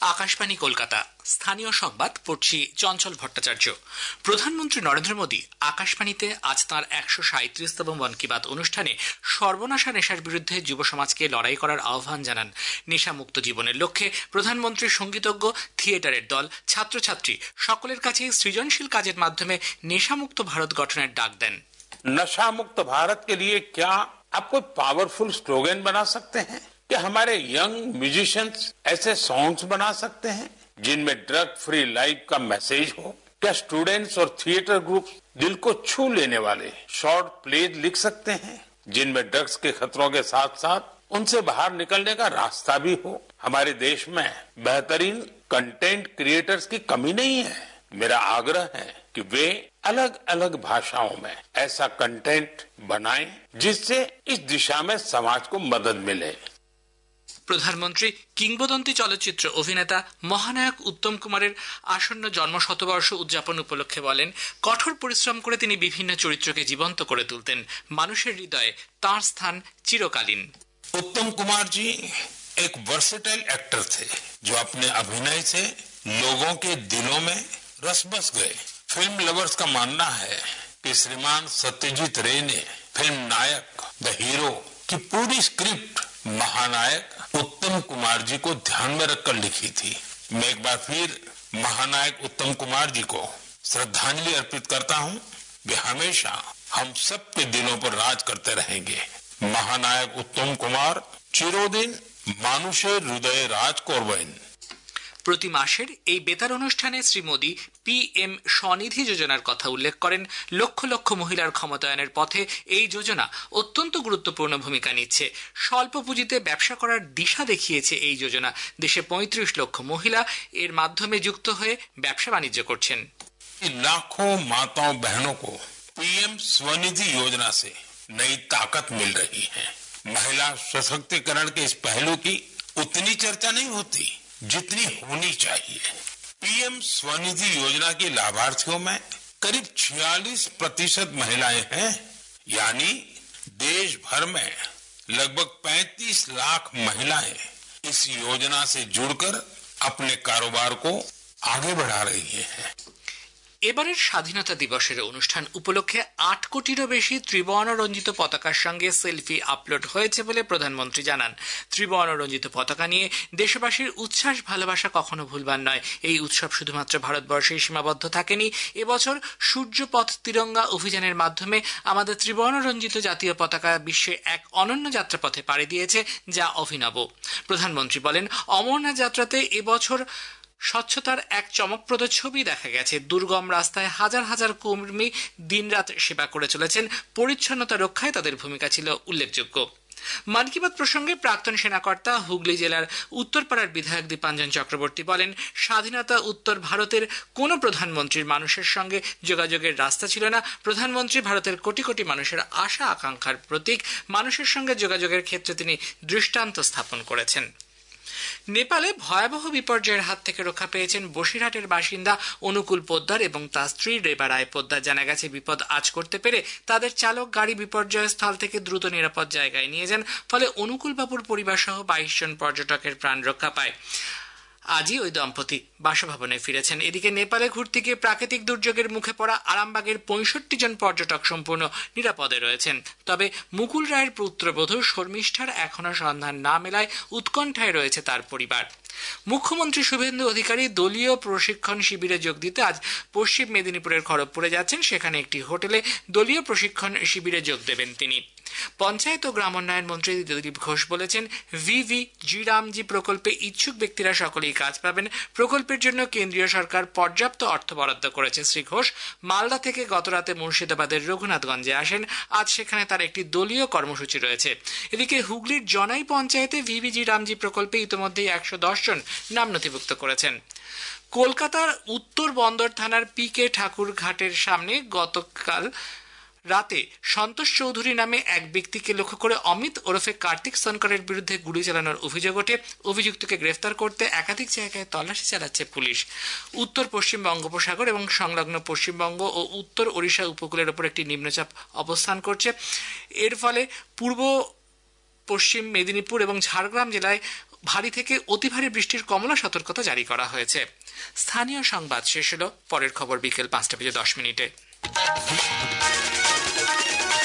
আকাশবাণী কলকাতা। স্থানীয় সংবাদ পড়ছি চঞ্চল ভট্টাচার্য। প্রধানমন্ত্রী নরেন্দ্র মোদী আকাশবাণীতে আজ তাঁর ১৩৭তম মন কি বাত অনুষ্ঠানে সর্বনাশা নেশার বিরুদ্ধে যুব সমাজকে লড়াই করার আহ্বান জানান। নেশামুক্ত জীবনের লক্ষ্যে প্রধানমন্ত্রী সঙ্গীতজ্ঞ, থিয়েটারের দল, ছাত্রছাত্রী সকলের কাছে সৃজনশীল কাজের মাধ্যমে নেশামুক্ত ভারত গঠনের ডাক দেন। नशा मुक्त भारत के लिए क्या आप कोई पावरफुल स्लोगन बना सकते हैं? क्या हमारे यंग म्यूजिशियंस ऐसे सॉन्ग्स बना सकते हैं जिनमें ड्रग फ्री लाइफ का मैसेज हो? क्या स्टूडेंट्स और थिएटर ग्रुप दिल को छू लेने वाले शॉर्ट प्लेज लिख सकते हैं जिनमें ड्रग्स के खतरों के साथ साथ उनसे बाहर निकलने का रास्ता भी हो? हमारे देश में बेहतरीन कंटेंट क्रिएटर्स की कमी नहीं है। मेरा आग्रह है कि वे अलग अलग भाषाओं में ऐसा कंटेंट बनाएं जिससे इस दिशा में समाज को मदद मिले। প্রধানমন্ত্রী কিংবদন্তি চলচ্চিত্র অভিনেতা মহানায়ক উত্তম কুমারের আসন্ন জন্মশতবর্ষ উদযাপন উপলক্ষে বলেন, কঠোর পরিশ্রম করে তিনি বিভিন্ন চরিত্রকে জীবন্ত করে তুলতেন। মানুষের হৃদয়ে তাঁর স্থান চিরকালীন। उत्तम कुमार जी एक वर्सेटाइल एक्टर थे जो अपने अभिनय से लोगों के दिलों में रस बस गए। फिल्म लवर्स का मानना है कि श्रीमान सत्यजीत रे ने फिल्म नायक द हीरो की पूरी स्क्रिप्ट महानायक उत्तम कुमार जी को ध्यान में रखकर लिखी थी। मैं एक बार फिर महानायक उत्तम कुमार जी को श्रद्धांजलि अर्पित करता हूँ। वे हमेशा हम सबके दिलों पर राज करते रहेंगे। महानायक उत्तम कुमार চিরদিন মানুষের হৃদয়ে রাজ করবেন। প্রতি মাসের এই বেতার অনুষ্ঠানে শ্রী মোদী PM স্বনিধি যোজনার কথা উল্লেখ করেন। লক্ষ লক্ষ মহিলার ক্ষমতায়নের পথে এই যোজনা অত্যন্ত গুরুত্বপূর্ণ ভূমিকা নিচ্ছে। স্বল্প পুঁজিতে ব্যবসা করার দিশা দেখিয়েছে এই যোজনা। দেশে ৩৫ লক্ষ মহিলা এর মাধ্যমে যুক্ত হয়ে ব্যবসা বাণিজ্য করছেন। लाखों माताओं बहनों को PM स्वनिधि योजना से नई ताकत मिल रही है। महिला सशक्तिकरण के इस पहलू की उतनी चर्चा नहीं होती जितनी होनी चाहिए। PM स्वनिधि योजना के लाभार्थियों में करीब 46% महिलाएं हैं, यानी देश भर में लगभग 35 लाख महिलाएं इस योजना से जुड़कर अपने कारोबार को आगे बढ़ा रही हैं। এবারের স্বাধীনতা দিবসের অনুষ্ঠান উপলক্ষে ৮ কোটিরও বেশি ত্রিবর্ণ রঞ্জিত পতাকার সঙ্গে সেলফি আপলোড হয়েছে বলে প্রধানমন্ত্রী জানান। ত্রিবর্ণ রঞ্জিত পতাকা নিয়ে দেশবাসীর উচ্ছ্বাস ভালোবাসা কখনো ভুলবার নয়। এই উৎসব শুধুমাত্র ভারতবর্ষেই সীমাবদ্ধ থাকেনি। এবছর সূর্যপথ তিরঙ্গা অভিযানের মাধ্যমে আমাদের ত্রিবর্ণ রঞ্জিত জাতীয় পতাকা বিশ্বে এক অনন্য যাত্রাপথে পাড়ি দিয়েছে, যা অভিনব। প্রধানমন্ত্রী বলেন, অমরনাথ যাত্রাতে এবছর স্বচ্ছতার এক চমকপ্রদ ছবি দেখা গেছে। দুর্গম রাস্তায় হাজার হাজার কর্মী দিনরাত সেবা করে চলেছেন। পরিচ্ছন্নতা রক্ষায় তাদের ভূমিকা ছিল উল্লেখযোগ্য। মন কি বাত প্রসঙ্গে প্রাক্তন সেনাকর্তা হুগলি জেলার উত্তরপাড়ার বিধায়ক দীপাঞ্জন চক্রবর্তী বলেন, স্বাধীনতা উত্তর ভারতের কোন প্রধানমন্ত্রীর মানুষের সঙ্গে যোগাযোগের রাস্তা ছিল না। প্রধানমন্ত্রী ভারতের কোটি কোটি মানুষের আশা আকাঙ্ক্ষার প্রতীক। মানুষের সঙ্গে যোগাযোগের ক্ষেত্রে তিনি দৃষ্টান্ত স্থাপন করেছেন। নেপালে ভয়াবহ বিপর্যয়ের হাত থেকে রক্ষা পেয়েছেন বসিরহাটের বাসিন্দা অনুকূল পোদ্দার এবং তার স্ত্রী রেবা রায় পোদ্দার। জানা গেছে, বিপদ আজ করতে পেরে তাদের চালক গাড়ি বিপর্যয় স্থল থেকে দ্রুত নিরাপদ জায়গায় নিয়ে যান। ফলে অনুকূল বাবুর পরিবার সহ ২২ জন পর্যটকের প্রাণ রক্ষা পায়। আজই ওই দম্পতি বাসভবনে ফিরেছেন। এদিকে নেপালে ঘুরতে গিয়ে প্রাকৃতিক দুর্যোগের মুখে পড়া আরামবাগের ৬৫ জন পর্যটক সম্পূর্ণ নিরাপদে রয়েছেন। তবে মুকুল রায়ের পুত্রবধূ শর্মিষ্ঠার এখনো সন্ধান না মেলায় উৎকণ্ঠায় রয়েছে তার পরিবার। মুখ্যমন্ত্রী শুভেন্দু অধিকারী দলীয় প্রশিক্ষণ শিবিরে যোগ দিতে আজ পশ্চিম মেদিনীপুরের খড়গপুরে যাচ্ছেন। সেখানে একটি হোটেলে দলীয় প্রশিক্ষণ শিবিরে যোগ দেবেন তিনি। পঞ্চায়েত ও গ্রামোন্নয়ন মন্ত্রী দিলীপ ঘোষ বলেছেন, VVG রামজি প্রকল্পে ইচ্ছুক ব্যক্তিরা সকলেই কাজ পাবেন। প্রকল্পের জন্য কেন্দ্রীয় সরকার পর্যাপ্ত অর্থ বরাদ্দ করেছে। শ্রী ঘোষ মালদা থেকে গতরাতে মুর্শিদাবাদের রঘুনাথগঞ্জে আসেন। আজ সেখানে তার একটি দলীয় কর্মসূচি রয়েছে। এদিকে হুগলির জনাই পঞ্চায়েতে VVG রামজি প্রকল্পে ইতিমধ্যেই ১১০ জন নাম নথিভুক্ত করেছেন। কলকাতার উত্তর বন্দর থানার PK ঠাকুর ঘাটের সামনে গতকাল রাতে সন্তোষ চৌধুরী নামে এক ব্যক্তিকে লক্ষ্য করে অমিত ওরফে কার্তিক সনকরের বিরুদ্ধে গুলি চালানোর অভিযোগ ওঠে। অভিযুক্তকে গ্রেফতার করতে একাধিক জায়গায় তল্লাশি চালাচ্ছে পুলিশ। উত্তর পশ্চিম বঙ্গোপসাগর এবং সংলগ্ন পশ্চিমবঙ্গ ও উত্তর ওড়িশা উপকূলের ওপর একটি নিম্নচাপ অবস্থান করছে। এর ফলে পূর্ব পশ্চিম মেদিনীপুর এবং ঝাড়গ্রাম জেলায় ভারী থেকে অতি ভারী বৃষ্টির কমলা সতর্কতা জারি করা হয়েছে। স্থানীয় সংবাদ শেষ হলো। পরের খবর বিকেল 5টা বেজে 10 মিনিটে।